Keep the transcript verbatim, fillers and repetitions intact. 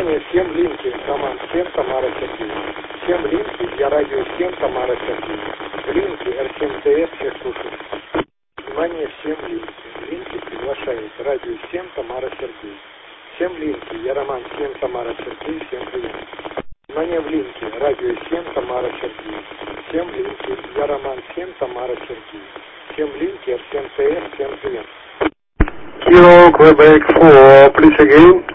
Внимание, всем линки, команд семь, Тамара Сергеевна. Всем линки, я радио семь, Тамара Сергеевна. Линки, эр семь тэ эс, всех слушаю. Внимание, всем линки. Линки приглашает. Радио семь, Тамара Сергеевна. Всем линки, я Роман семь, Тамара Сергеевна, всем привет. Внимание в линке, радио семь, Тамара Сергеевна. Всем линки, я Роман семь, Тамара Сергеевна. Всем линки, эр семь тэ эс, всем привет. Kilo Quebec four, please again.